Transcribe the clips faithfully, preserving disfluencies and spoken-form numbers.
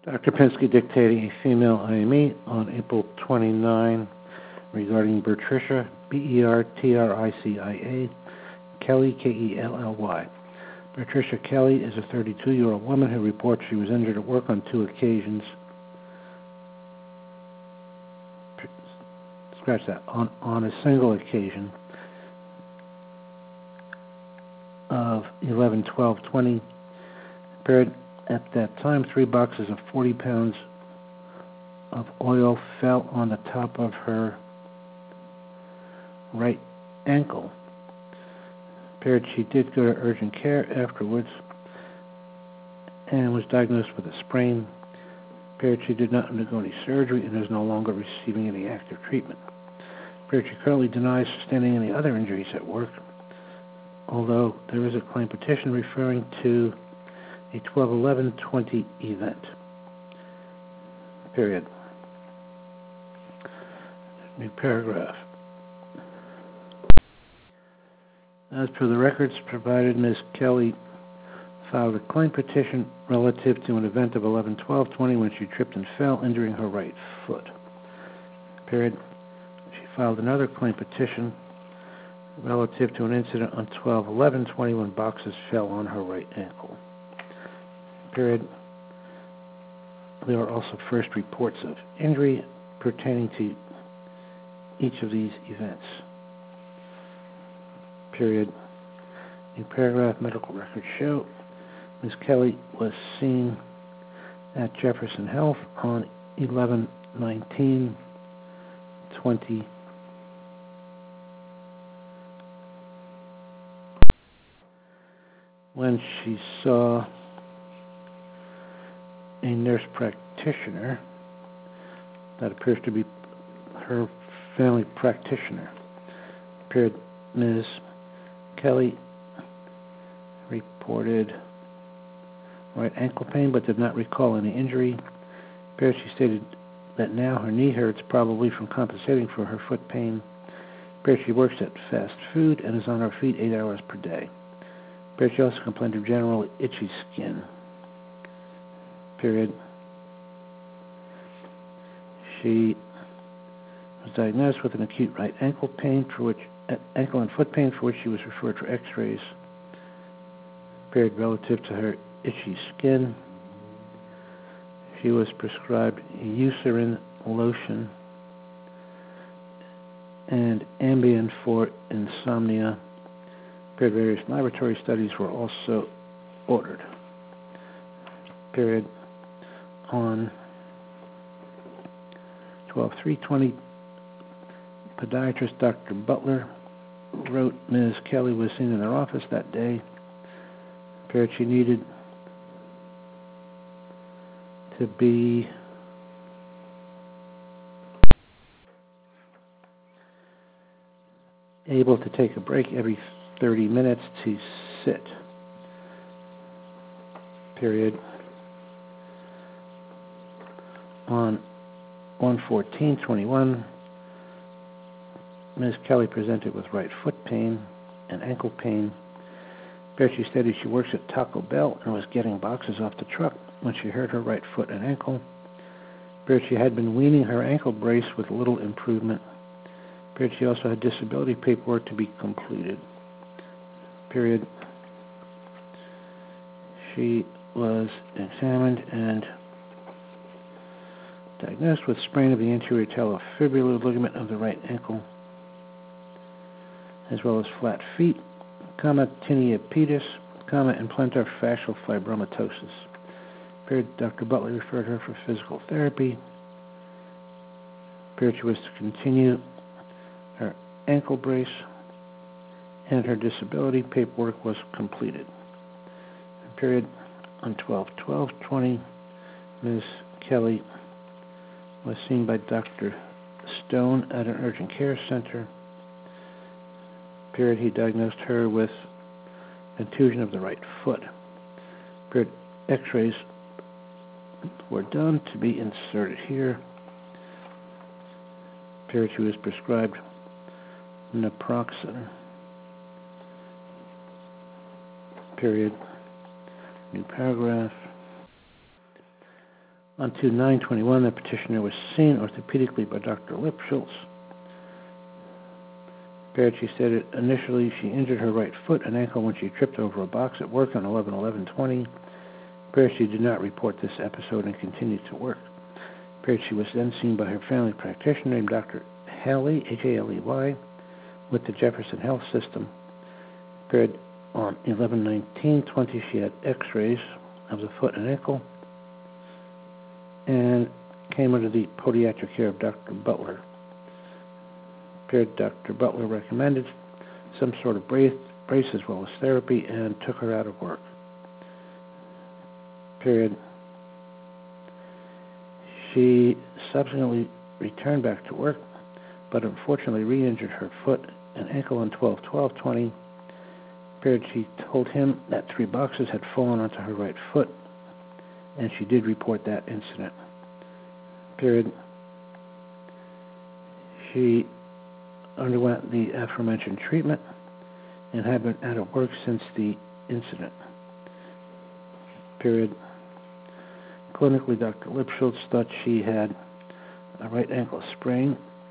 Doctor Pinsky dictating a female I M E on April twenty-ninth regarding Bertricia, B E R T R I C I A, Kelly, K E L L Y. Bertricia Kelly is a thirty-two-year-old woman who reports she was injured at work on two occasions. Scratch that. On, on a single occasion of eleven twelve twenty. Period. At that time, three boxes of forty pounds of oil fell on the top of her right ankle. Period. She did go to urgent care afterwards and was diagnosed with a sprain. Period. She did not undergo any surgery and is no longer receiving any active treatment. Period. She currently denies sustaining any other injuries at work, although there is a claim petition referring to a twelve eleven twenty event. Period. New paragraph. As per the records provided, Miz Kelly filed a claim petition relative to an event of eleven twelve twenty when she tripped and fell, injuring her right foot. Period. She filed another claim petition relative to an incident on twelve eleven twenty when boxes fell on her right ankle. Period. There are also first reports of injury pertaining to each of these events. Period. In paragraph, medical records show Miz Kelly was seen at Jefferson Health on eleven nineteen twenty. When she saw a nurse practitioner that appears to be her family practitioner. Period. Miz Kelly reported right ankle pain but did not recall any injury. Period. She stated that now her knee hurts, probably from compensating for her foot pain. Period. She works at fast food and is on her feet eight hours per day. Period. She also complained of general itchy skin. Period. She was diagnosed with an acute right ankle pain for which uh, ankle and foot pain for which she was referred for X-rays. Period. Relative to her itchy skin, she was prescribed Eucerin lotion and Ambien for insomnia. Period. Various laboratory studies were also ordered. Period. On twelve three twenty, podiatrist Doctor Butler wrote Miz Kelly was seen in their office that day. Period. She needed to be able to take a break every thirty minutes to sit. Period. On one fourteen twenty-one, Miz Kelly presented with right foot pain and ankle pain. There she stated she works at Taco Bell and was getting boxes off the truck when she hurt her right foot and ankle. There she had been weaning her ankle brace with little improvement. There she also had disability paperwork to be completed. Period. She was examined and diagnosed with sprain of the anterior talofibular ligament of the right ankle, as well as flat feet, comma, tinea pedis, comma, and plantar fascial fibromatosis. Period. Doctor Butler referred her for physical therapy. Period. She was to continue her ankle brace, and her disability paperwork was completed. Period. On twelve twelve twenty, Miz Kelly was seen by Doctor Stone at an urgent care center. Period. He diagnosed her with contusion of the right foot. Period. X-rays were done to be inserted here. Period. She was prescribed naproxen. Period. New paragraph. On two nine twenty-one, the petitioner was seen orthopedically by Doctor Lipschultz. Period, she stated initially she injured her right foot and ankle when she tripped over a box at work on eleven eleven twenty. Period, she did not report this episode and continued to work. Period, she was then seen by her family practitioner named Doctor Haley, H A L E Y, with the Jefferson Health System. Period, on eleven nineteen twenty, she had x-rays of the foot and ankle and came under the podiatric care of Doctor Butler. Period, Doctor Butler recommended some sort of brace, brace as well as therapy and took her out of work. Period. She subsequently returned back to work, but unfortunately re-injured her foot and ankle on twelve twelve twenty. Period, she told him that three boxes had fallen onto her right foot, and she did report that incident. Period. She underwent the aforementioned treatment and had been out of work since the incident. Period. Clinically, Doctor Lipschultz thought she had a right ankle sprain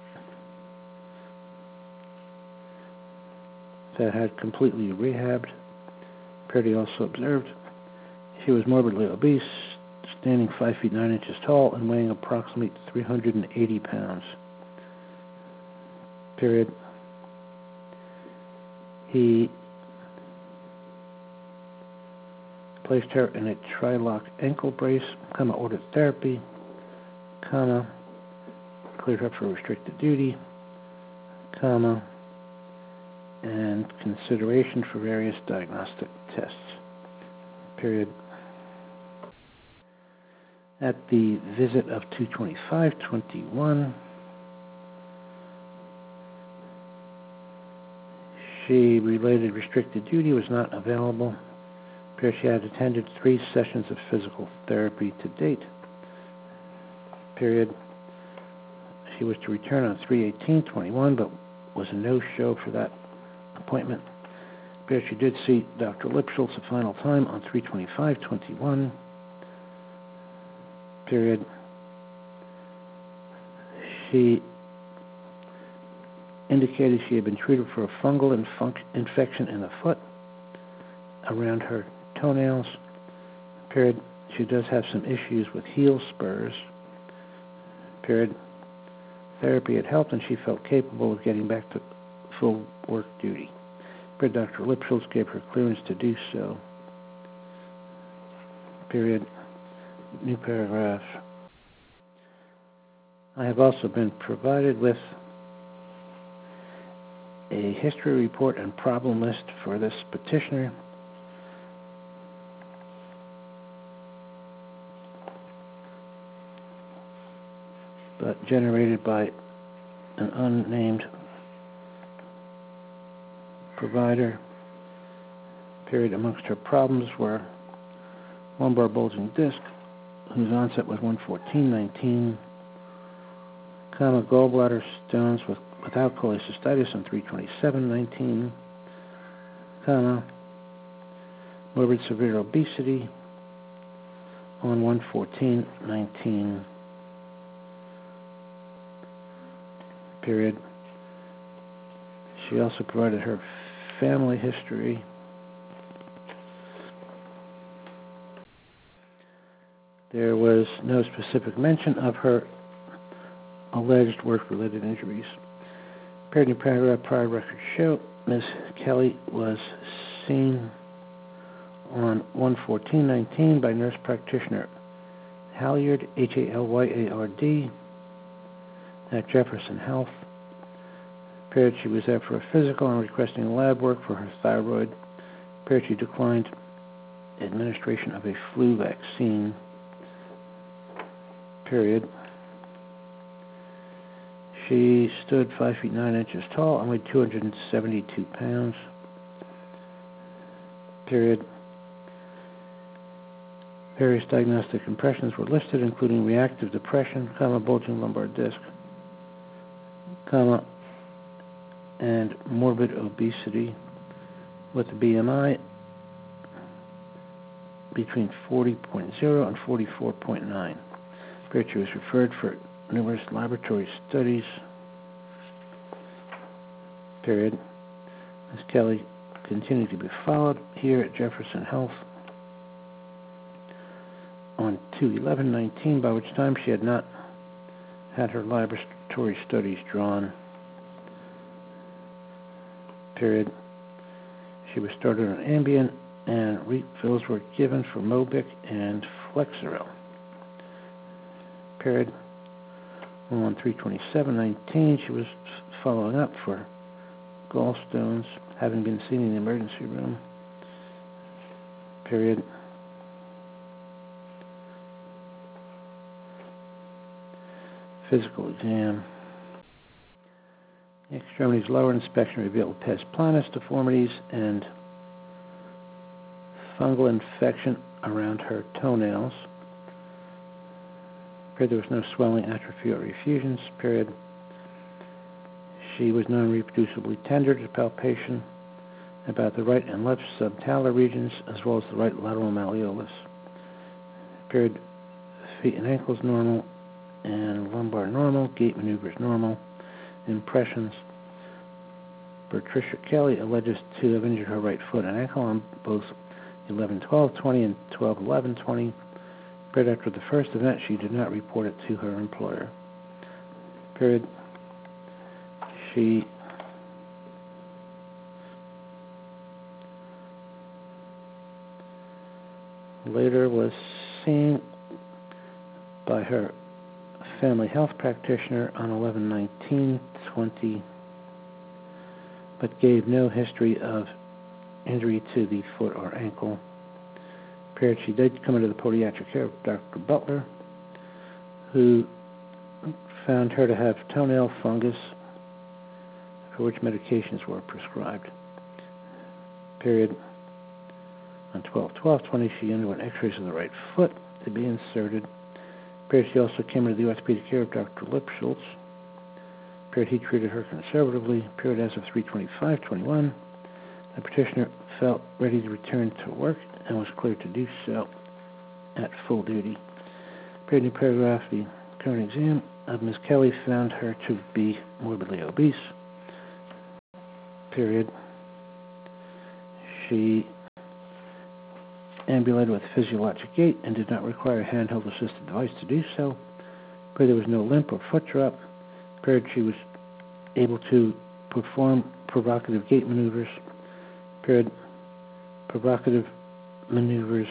that had completely rehabbed. Period, he also observed she was morbidly obese, standing five feet nine inches tall and weighing approximately three hundred eighty pounds. Period. He placed her in a tri-lock ankle brace, comma, ordered therapy, comma, cleared her for restricted duty, comma, and consideration for various diagnostic tests. Period. At the visit of two twenty-five twenty-one, she related restricted duty was not available. She had attended three sessions of physical therapy to date. Period. She was to return on three eighteen twenty-one, but was a no-show for that appointment. Period. She did see Doctor Lipschultz a final time on three twenty-five twenty-one. Period. She indicated she had been treated for a fungal infunc- infection in the foot around her toenails. Period. She does have some issues with heel spurs. Period. Therapy had helped and she felt capable of getting back to full work duty. Period. Doctor Lipschultz gave her clearance to do so. Period. New paragraph. I have also been provided with a history report and problem list for this petitioner. But generated by an unnamed provider. Period. Amongst her problems were lumbar bulging disc, whose onset was one fourteen nineteen, comma, gallbladder stones with, without cholecystitis on three twenty-seven nineteen, comma, morbid severe obesity on one fourteen nineteen. Period. She also provided her family history. There was no specific mention of her alleged work-related injuries. Period. In paragraph, prior records show Miz Kelly was seen on one fourteen nineteen by nurse practitioner Halyard, H A L Y A R D, at Jefferson Health. Period. She was there for a physical and requesting lab work for her thyroid. Period. She declined administration of a flu vaccine. Period. She stood five feet nine inches tall and weighed two hundred seventy-two pounds. Period. Various diagnostic impressions were listed, including reactive depression, comma, bulging lumbar disc, comma, and morbid obesity with a B M I between forty point zero and forty-four point nine. Period. She was referred for numerous laboratory studies. Period. Miz Kelly continued to be followed here at Jefferson Health on two eleven nineteen, by which time she had not had her laboratory studies drawn. Period. She was started on Ambien, and refills were given for Mobic and Flexeril. Period. On three twenty-seven nineteen, she was following up for gallstones, having been seen in the emergency room. Period. Physical exam. The extremities lower inspection revealed pes planus deformities and fungal infection around her toenails. Period. There was no swelling, atrophy, or effusions. Period. She was non-reproducibly tender to palpation about the right and left subtalar regions, as well as the right lateral malleolus. Period. Feet and ankles normal, and lumbar normal. Gait maneuvers normal. Impressions. Patricia Kelly alleges to have injured her right foot and ankle on both eleven twelve twenty and twelve eleven twenty. Period. After the first event, she did not report it to her employer. Period. She later was seen by her family health practitioner on eleven nineteen twenty, but gave no history of injury to the foot or ankle. Period. She did come into the podiatric care of Doctor Butler, who found her to have toenail fungus, for which medications were prescribed. Period. On twelve twelve twenty, she underwent x-rays of the right foot to be inserted. Period. She also came into the orthopedic care of Doctor Lipschultz. Period. He treated her conservatively. Period. As of three twenty-five twenty-one, the petitioner felt ready to return to work and was cleared to do so at full duty. Period. New paragraph, the current exam of Miz Kelly found her to be morbidly obese. Period. She ambulated with physiologic gait and did not require a handheld assisted device to do so. Period. There was no limp or foot drop. Period. She was able to perform provocative gait maneuvers. Period. Provocative maneuvers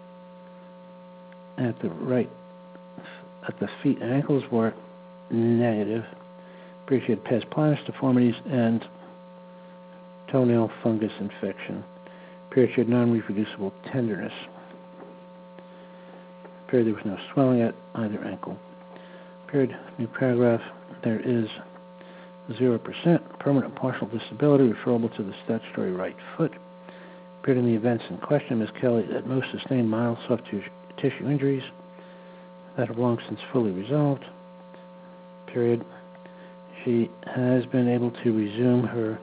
at the right, at the feet and ankles were negative. Period. She had pes planus deformities and toenail fungus infection. Period. She had non-reproducible tenderness. Period. There was no swelling at either ankle. Period. New paragraph. There is zero percent permanent partial disability referable to the statutory right foot. Period. In the events in question, Miz Kelly at most sustained mild soft tissue injuries that have long since fully resolved. Period. She has been able to resume her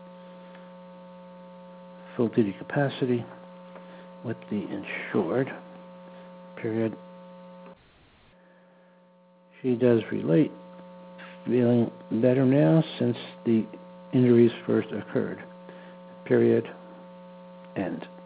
full duty capacity with the insured. Period. She does relate feeling better now since the injuries first occurred. Period. End.